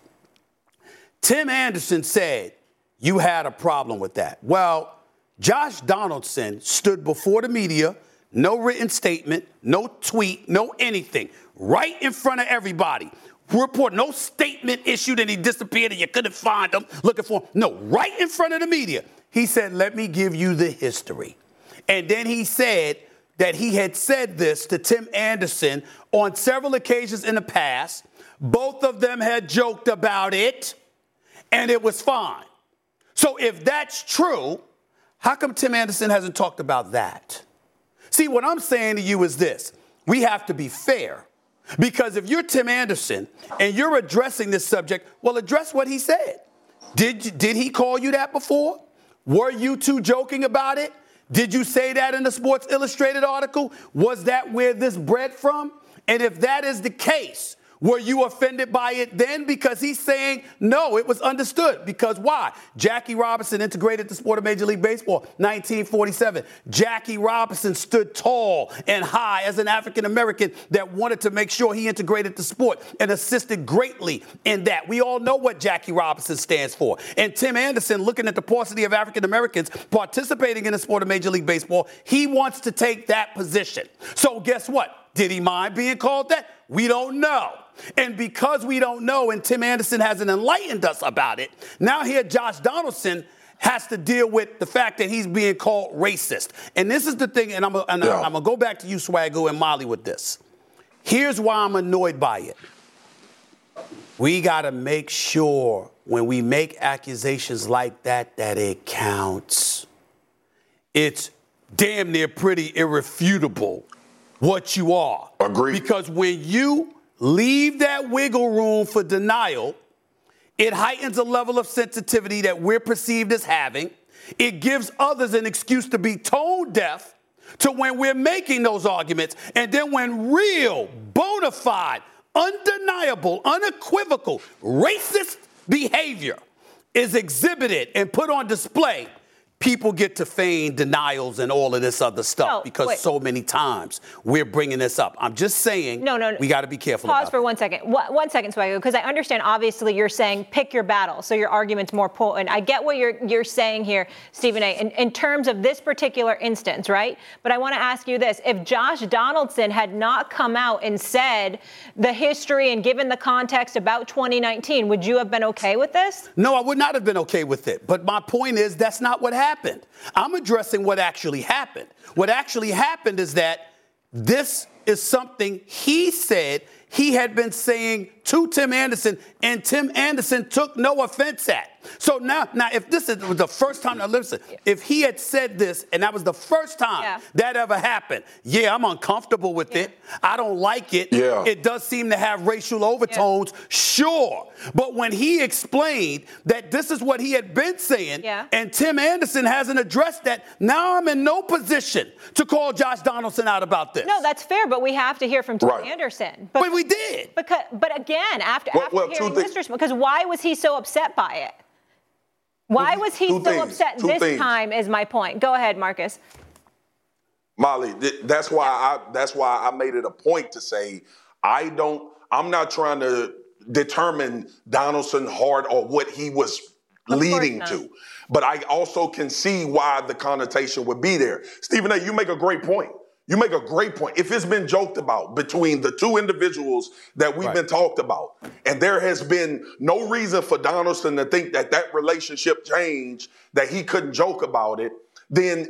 Tim Anderson said you had a problem with that. Well, Josh Donaldson stood before the media, no written statement, no tweet, no anything, right in front of everybody. Report, no statement issued and he disappeared and you couldn't find him looking for him. No, right in front of the media. He said, let me give you the history. And then he said that he had said this to Tim Anderson on several occasions in the past. Both of them had joked about it and it was fine. So if that's true, how come Tim Anderson hasn't talked about that? See, what I'm saying to you is this. We have to be fair. Because if you're Tim Anderson and you're addressing this subject, well, address what he said. Did he call you that before? Were you two joking about it? Did you say that in the Sports Illustrated article? Was that where this bred from? And if that is the case, were you offended by it then? Because he's saying, no, it was understood. Because why? Jackie Robinson integrated the sport of Major League Baseball, 1947. Jackie Robinson stood tall and high as an African-American that wanted to make sure he integrated the sport and assisted greatly in that. We all know what Jackie Robinson stands for. And Tim Anderson, looking at the paucity of African-Americans participating in the sport of Major League Baseball, he wants to take that position. So guess what? Did he mind being called that? We don't know. And because we don't know, and Tim Anderson hasn't enlightened us about it, now here Josh Donaldson has to deal with the fact that he's being called racist. And this is the thing, and I'm going to go back to you, Swaggo, and Molly with this. Here's why I'm annoyed by it. We got to make sure when we make accusations like that it counts. It's damn near pretty irrefutable what you are. Agreed. Because when you leave that wiggle room for denial, it heightens a level of sensitivity that we're perceived as having. It gives others an excuse to be tone deaf to when we're making those arguments. And then when real, bona fide, undeniable, unequivocal, racist behavior is exhibited and put on display, people get to feign denials and all of this other stuff so many times we're bringing this up. I'm just saying we got to be careful about it. Pause for 1 second. 1 second, Swaggo, because I understand, obviously, you're saying pick your battle, so your argument's more potent. I get what you're saying here, Stephen A., in terms of this particular instance, right? But I want to ask you this. If Josh Donaldson had not come out and said the history and given the context about 2019, would you have been okay with this? No, I would not have been okay with it. But my point is that's not what happened. I'm addressing what actually happened. What actually happened is that this is something he said he had been saying to Tim Anderson, and Tim Anderson took no offense at. So now if this was the first time, now listen, if he had said this and that was the first time that ever happened, I'm uncomfortable with it. I don't like it. Yeah. It does seem to have racial overtones, sure. But when he explained that this is what he had been saying, and Tim Anderson hasn't addressed that, now I'm in no position to call Josh Donaldson out about this. No, that's fair, but we have to hear from Tim Anderson. But we did. But again, after hearing this response, because why was he so upset by it? Why was he so upset this time is my point. Go ahead, Marcus. Molly, that's why I made it a point to say I'm not trying to determine Donaldson hard or what he was leading to. But I also can see why the connotation would be there. Stephen A., you make a great point. If it's been joked about between the two individuals that we've been talked about, and there has been no reason for Donaldson to think that relationship changed, that he couldn't joke about it, then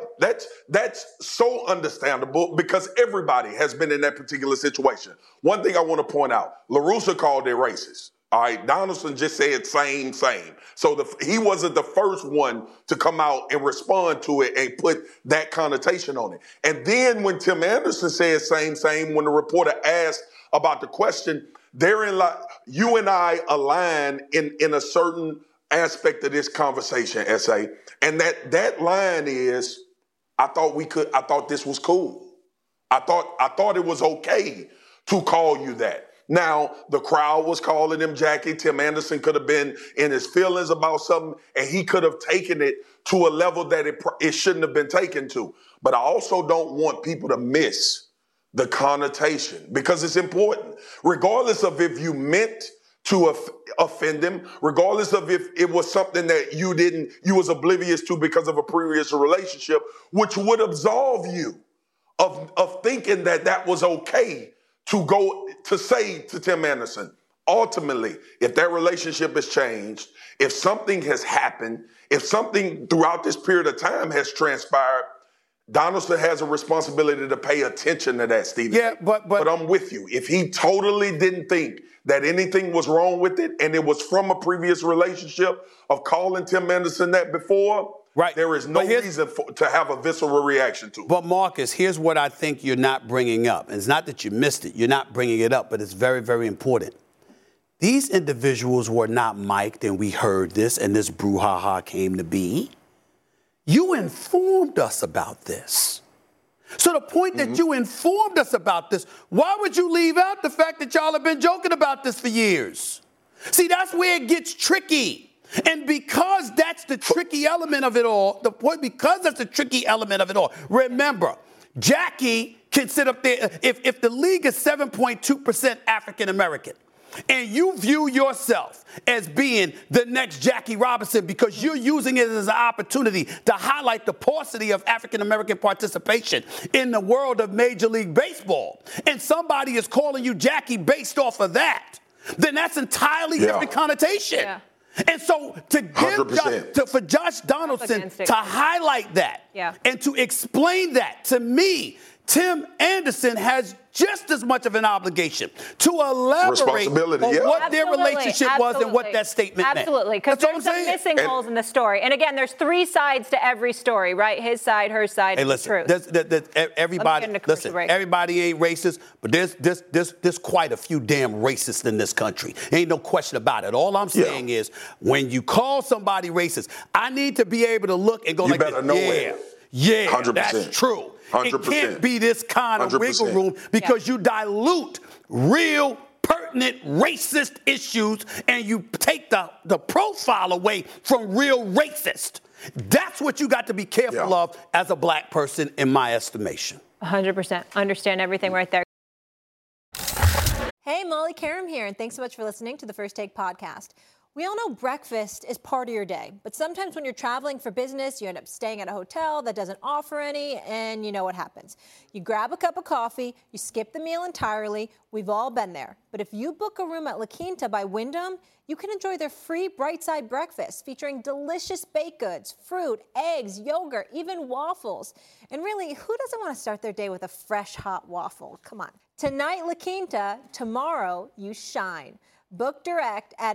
that's so understandable because everybody has been in that particular situation. One thing I want to point out, La Russa called it racist. All right, Donaldson just said same. So he wasn't the first one to come out and respond to it and put that connotation on it. And then when Tim Anderson said same, when the reporter asked about the question, therein you and I align in a certain aspect of this conversation, S.A. And that line is, I thought this was cool. I thought it was okay to call you that. Now, the crowd was calling him Jackie. Tim Anderson could have been in his feelings about something, and he could have taken it to a level that it shouldn't have been taken to. But I also don't want people to miss the connotation because it's important. Regardless of if you meant to offend him, regardless of if it was something that you was oblivious to because of a previous relationship, which would absolve you of thinking that was okay to go to say to Tim Anderson. Ultimately, if that relationship has changed, if something has happened, if something throughout this period of time has transpired, Donaldson has a responsibility to pay attention to that, Stephen. Yeah, but I'm with you. If he totally didn't think that anything was wrong with it and it was from a previous relationship of calling Tim Anderson that before, there is no reason to have a visceral reaction to it. But Marcus, here's what I think you're not bringing up. And it's not that you missed it. You're not bringing it up, but it's very, very important. These individuals were not mic'd and we heard this and this brouhaha came to be. You informed us about this. So the point that you informed us about this, why would you leave out the fact that y'all have been joking about this for years? See, that's where it gets tricky. And because that's the tricky element of it all, remember, Jackie can sit up there. If the league is 7.2% African American, and you view yourself as being the next Jackie Robinson because you're using it as an opportunity to highlight the paucity of African-American participation in the world of Major League Baseball, and somebody is calling you Jackie based off of that, then that's entirely different connotation. Yeah. And so for Josh Donaldson to highlight that and to explain that to me, Tim Anderson has just as much of an obligation to elaborate on what their relationship was and what that statement meant. Absolutely, because there's some missing holes in the story. And again, there's three sides to every story, right? His side, her side, hey, listen, the truth. Everybody ain't racist, but there's quite a few damn racists in this country. Ain't no question about it. All I'm saying is when you call somebody racist, I need to be able to look and go you better know it. Yeah, 100%. That's true. 100%. It can't be this kind of 100%. wiggle room because you dilute real pertinent racist issues and you take the profile away from real racist. That's what you got to be careful of as a black person, in my estimation. 100%. Understand everything right there. Hey, Molly Karam here, and thanks so much for listening to the First Take podcast. We all know breakfast is part of your day, but sometimes when you're traveling for business, you end up staying at a hotel that doesn't offer any, and you know what happens. You grab a cup of coffee, you skip the meal entirely. We've all been there. But if you book a room at La Quinta by Wyndham, you can enjoy their free Brightside breakfast featuring delicious baked goods, fruit, eggs, yogurt, even waffles. And really, who doesn't want to start their day with a fresh, hot waffle? Come on. Tonight, La Quinta. Tomorrow, you shine. Book direct at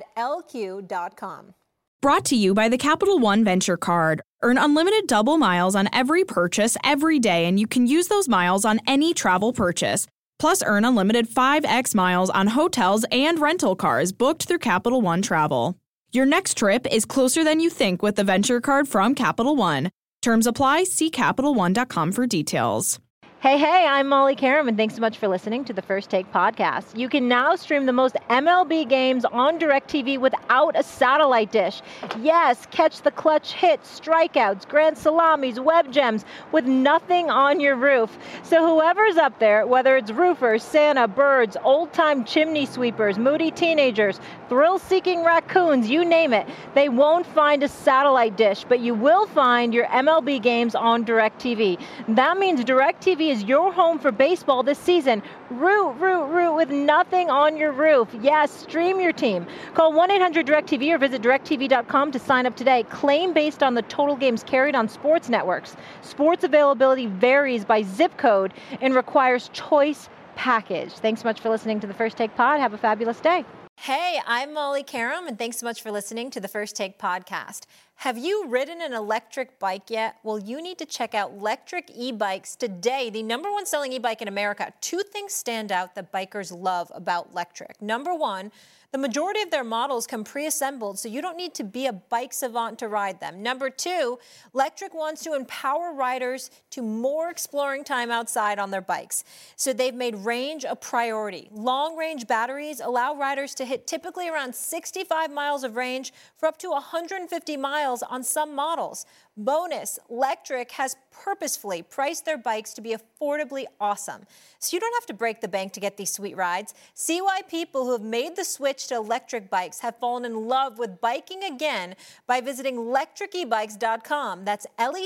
lq.com. Brought to you by the Capital One Venture Card. Earn unlimited double miles on every purchase every day, and you can use those miles on any travel purchase. Plus, earn unlimited 5x miles on hotels and rental cars booked through Capital One Travel. Your next trip is closer than you think with the Venture Card from Capital One. Terms apply. See CapitalOne.com for details. Hey, I'm Molly Karam, and thanks so much for listening to the First Take podcast. You can now stream the most MLB games on DirecTV without a satellite dish. Yes, catch the clutch hits, strikeouts, grand salamis, web gems with nothing on your roof. So whoever's up there, whether it's roofers, Santa, birds, old-time chimney sweepers, moody teenagers, thrill-seeking raccoons, you name it, they won't find a satellite dish, but you will find your MLB games on DirecTV. That means DirecTV is your home for baseball this season. Root with nothing on your roof. Yes, stream your team. Call 1-800-DirecTV or visit directtv.com to sign up today. Claim based on the total games carried on sports networks. Sports availability varies by zip code and requires choice package. Thanks so much for listening to the First Take Pod. Have a fabulous day. Hey, I'm Molly Karam, and thanks so much for listening to the First Take podcast. Have you ridden an electric bike yet? Well, you need to check out Lectric E-Bikes today, the #1 selling e-bike in America. Two things stand out that bikers love about Lectric. Number one, the majority of their models come pre-assembled, so you don't need to be a bike savant to ride them. Number two, Lectric wants to empower riders to more exploring time outside on their bikes. So they've made range a priority. Long-range batteries allow riders to hit typically around 65 miles of range for up to 150 miles on some models. Bonus, Lectric has purposefully priced their bikes to be affordably awesome. So you don't have to break the bank to get these sweet rides. See why people who have made the switch to electric bikes have fallen in love with biking again by visiting lectricebikes.com. That's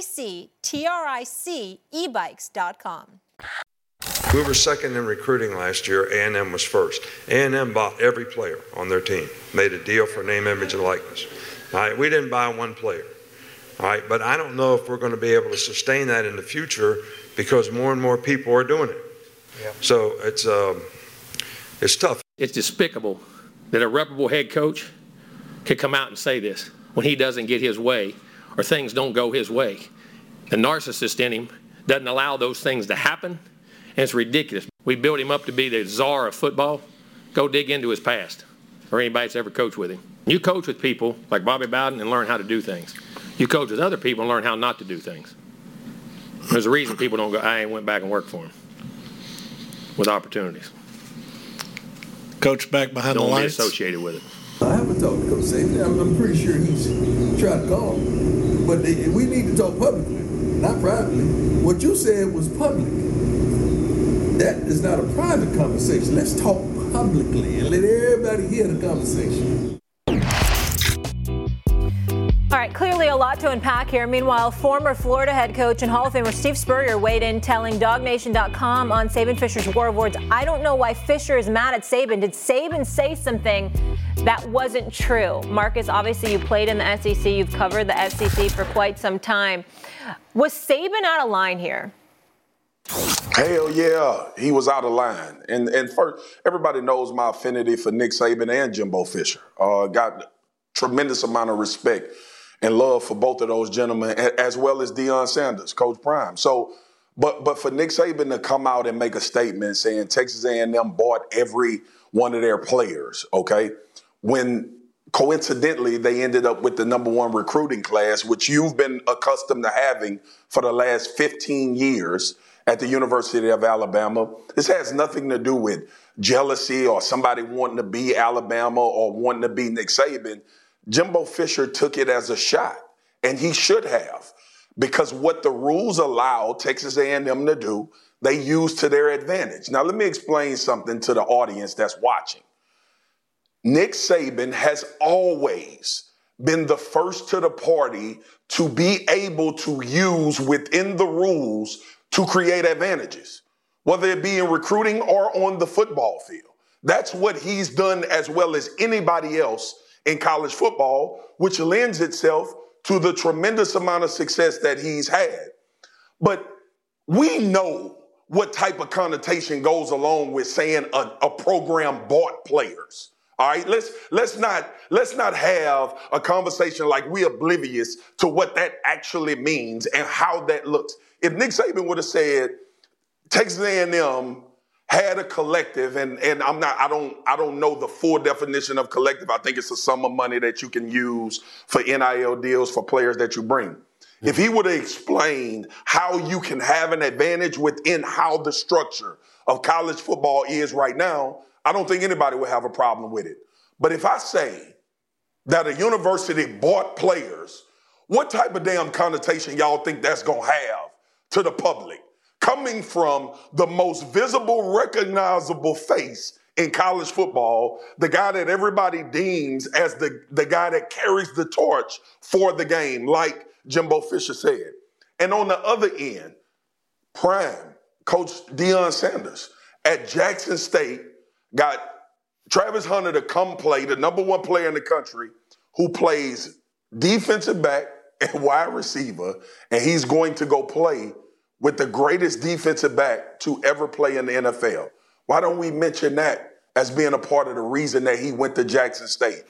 LECTRIC ebikes.com. We were second in recruiting last year. A&M was first. A&M bought every player on their team, made a deal for name, image, and likeness. All right, we didn't buy one player. All right, but I don't know if we're going to be able to sustain that in the future because more and more people are doing it. Yeah. So it's tough. It's despicable that a reputable head coach could come out and say this when he doesn't get his way or things don't go his way. The narcissist in him doesn't allow those things to happen, and it's ridiculous. We built him up to be the czar of football. Go dig into his past or anybody that's ever coached with him. You coach with people like Bobby Bowden and learn how to do things. You coach with other people and learn how not to do things. There's a reason people don't go, I ain't went back and worked for him with opportunities. Coach back behind the lights. Don't be associated with it. I haven't talked to Coach Saban. I'm pretty sure he's tried to call. But we need to talk publicly, not privately. What you said was public. That is not a private conversation. Let's talk. publicly and let everybody hear the conversation. All right, clearly a lot to unpack here. Meanwhile, former Florida head coach and Hall of Famer Steve Spurrier weighed in, telling DogNation.com on Saban Fisher's War of Words, I don't know why Fisher is mad at Saban. Did Saban say something that wasn't true? Marcus, obviously you played in the SEC. You've covered the SEC for quite some time. Was Saban out of line here? Hell yeah, he was out of line. And first, everybody knows my affinity for Nick Saban and Jimbo Fisher. Got tremendous amount of respect and love for both of those gentlemen, as well as Deion Sanders, Coach Prime. So, but for Nick Saban to come out and make a statement saying Texas A&M bought every one of their players, okay, when coincidentally they ended up with the #1 recruiting class, which you've been accustomed to having for the last 15 years at the University of Alabama. This has nothing to do with jealousy or somebody wanting to be Alabama or wanting to be Nick Saban. Jimbo Fisher took it as a shot, and he should have, because what the rules allow Texas A&M to do, they use to their advantage. Now, let me explain something to the audience that's watching. Nick Saban has always been the first to the party to be able to use within the rules to create advantages, whether it be in recruiting or on the football field. That's what he's done as well as anybody else in college football, which lends itself to the tremendous amount of success that he's had. But we know what type of connotation goes along with saying a program bought players. All right, let's not have a conversation like we're oblivious to what that actually means and how that looks. If Nick Saban would have said Texas A&M had a collective, and I don't know the full definition of collective. I think it's a sum of money that you can use for NIL deals for players that you bring. If he would have explained how you can have an advantage within how the structure of college football is right now, I don't think anybody would have a problem with it. But if I say that a university bought players, what type of damn connotation y'all think that's going to have to the public? Coming from the most visible, recognizable face in college football, the guy that everybody deems as the guy that carries the torch for the game, like Jimbo Fisher said. And on the other end, Prime, Coach Deion Sanders at Jackson State got Travis Hunter to come play, the #1 player in the country, who plays defensive back and wide receiver, and he's going to go play with the greatest defensive back to ever play in the NFL. Why don't we mention that as being a part of the reason that he went to Jackson State,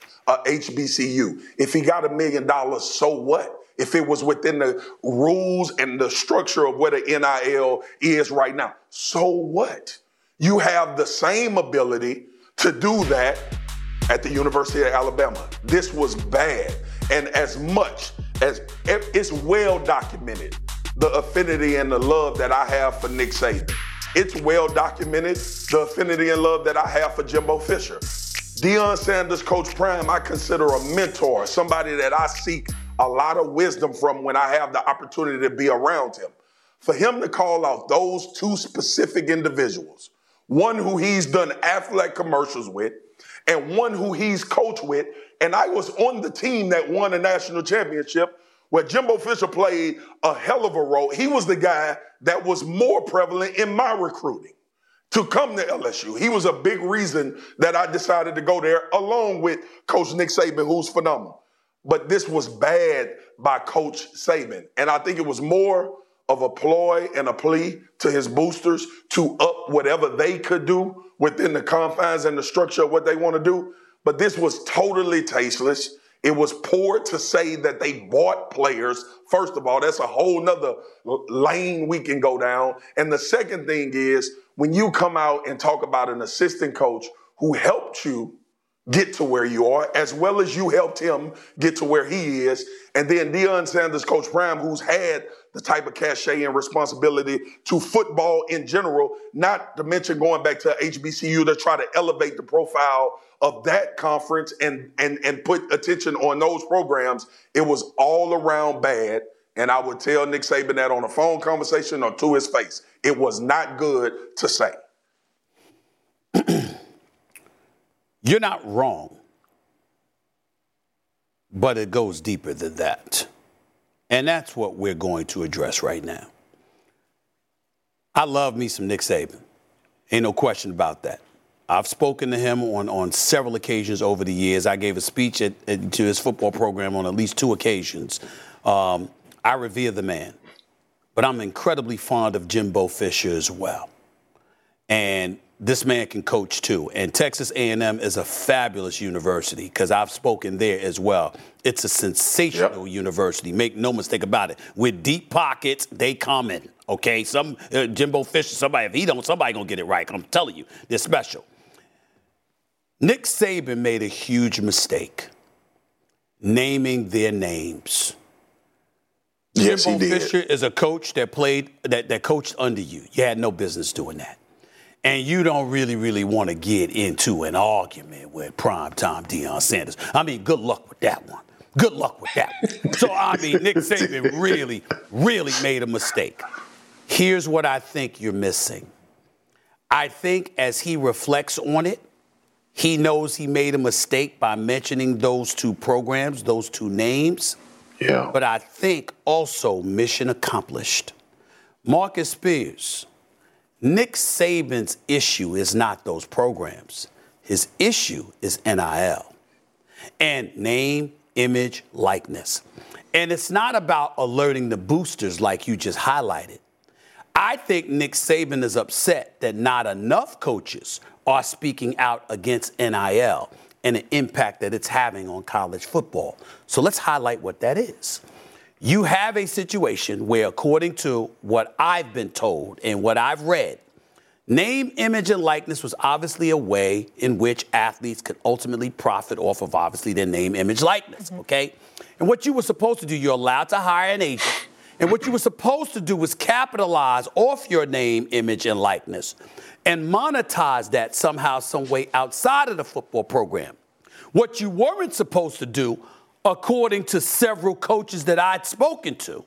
HBCU? If he got $1 million, so what? If it was within the rules and the structure of what an NIL is right now, so what? You have the same ability to do that at the University of Alabama. This was bad. And as much as it's well documented, the affinity and the love that I have for Nick Saban. It's well documented, the affinity and love that I have for Jimbo Fisher. Deion Sanders, Coach Prime, I consider a mentor, somebody that I seek a lot of wisdom from when I have the opportunity to be around him. For him to call out those two specific individuals, one who he's done Aflac commercials with, and one who he's coached with, and I was on the team that won a national championship where Jimbo Fisher played a hell of a role. He was the guy that was more prevalent in my recruiting to come to LSU. He was a big reason that I decided to go there, along with Coach Nick Saban, who's phenomenal. But this was bad by Coach Saban. And I think it was more of a ploy and a plea to his boosters to up whatever they could do within the confines and the structure of what they want to do. But this was totally tasteless. It was poor to say that they bought players. First of all, that's a whole nother lane we can go down. And the second thing is, when you come out and talk about an assistant coach who helped you get to where you are, as well as you helped him get to where he is, and then Deion Sanders, Coach Prime, who's had the type of cachet and responsibility to football in general, not to mention going back to HBCU to try to elevate the profile of that conference and put attention on those programs. It was all around bad. And I would tell Nick Saban that on a phone conversation or to his face. It was not good to say. You're not wrong, but it goes deeper than that. And that's what we're going to address right now. I love me some Nick Saban. Ain't no question about that. I've spoken to him on several occasions over the years. I gave a speech to his football program on at least 2 occasions. I revere the man, but I'm incredibly fond of Jimbo Fisher as well. And this man can coach too. And Texas A&M is a fabulous university because I've spoken there as well. It's a sensational university. Make no mistake about it. With deep pockets, they coming. Okay, Jimbo Fisher, somebody gonna get it right. I'm telling you, they're special. Nick Saban made a huge mistake naming their names. Yes, Jimbo he did. Fisher is a coach that coached under you. You had no business doing that. And you don't really want to get into an argument with primetime Deion Sanders. I mean, good luck with that one. Good luck with that one. So, I mean, Nick Saban really made a mistake. Here's what I think you're missing. I think as he reflects on it, he knows he made a mistake by mentioning those 2 programs, those 2 names. Yeah. But I think also mission accomplished. Marcus Spears, Nick Saban's issue is not those programs. His issue is NIL and name, image, likeness. And it's not about alerting the boosters like you just highlighted. I think Nick Saban is upset that not enough coaches are speaking out against NIL and the impact that it's having on college football. So let's highlight what that is. You have a situation where, according to what I've been told and what I've read, name, image, and likeness was obviously a way in which athletes could ultimately profit off of, obviously, their name, image, likeness, okay? And what you were supposed to do, you're allowed to hire an agent, and what you were supposed to do was capitalize off your name, image, and likeness and monetize that somehow, some way outside of the football program. What you weren't supposed to do, according to several coaches that I'd spoken to,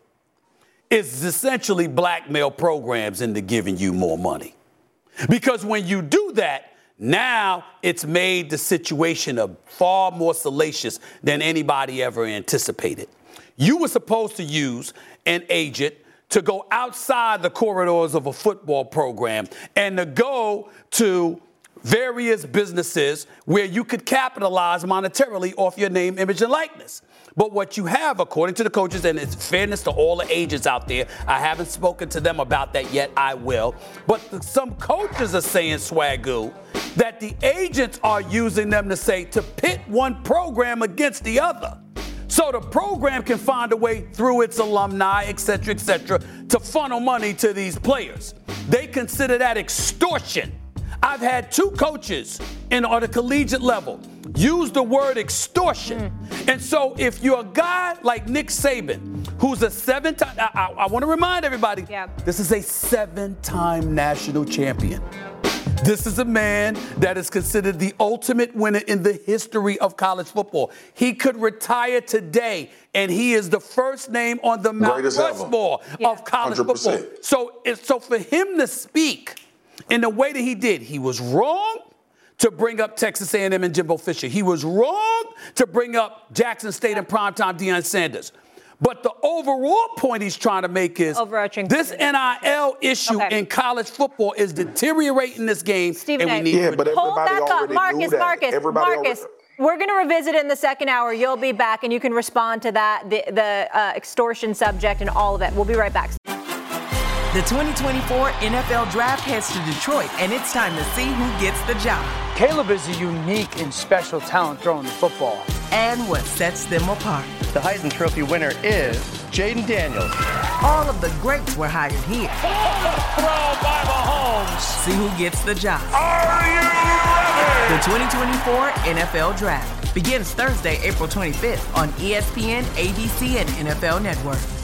is essentially blackmail programs into giving you more money. Because when you do that, now it's made the situation far more salacious than anybody ever anticipated. You were supposed to use an agent to go outside the corridors of a football program and to go to various businesses where you could capitalize monetarily off your name, image, and likeness. But what you have, according to the coaches, and it's fairness to all the agents out there, I haven't spoken to them about that yet, I will, but some coaches are saying, Swagoo, that the agents are using them to pit one program against the other. So the program can find a way through its alumni, et cetera, to funnel money to these players. They consider that extortion. I've had 2 coaches on a collegiate level use the word extortion. And so if you're a guy like Nick Saban, who's a 7-time, I want to remind everybody, this is a 7-time national champion. This is a man that is considered the ultimate winner in the history of college football. He could retire today, and he is the first name on the Mount Rushmore of college 100%. Football. So for him to speak in the way that he did, he was wrong to bring up Texas A&M and Jimbo Fisher. He was wrong to bring up Jackson State and primetime Deion Sanders. But the overall point he's trying to make is this NIL issue in college football is deteriorating this game, Stephen and we need to hold back up. Marcus, we're going to revisit in the second hour. You'll be back, and you can respond to that, the extortion subject and all of it. We'll be right back. The 2024 NFL Draft heads to Detroit, and it's time to see who gets the job. Caleb is a unique and special talent throwing the football. And what sets them apart. The Heisman Trophy winner is Jaden Daniels. All of the greats were hired here. Throw by Mahomes. See who gets the job. Are you ready? The 2024 NFL Draft begins Thursday, April 25th on ESPN, ABC, and NFL Network.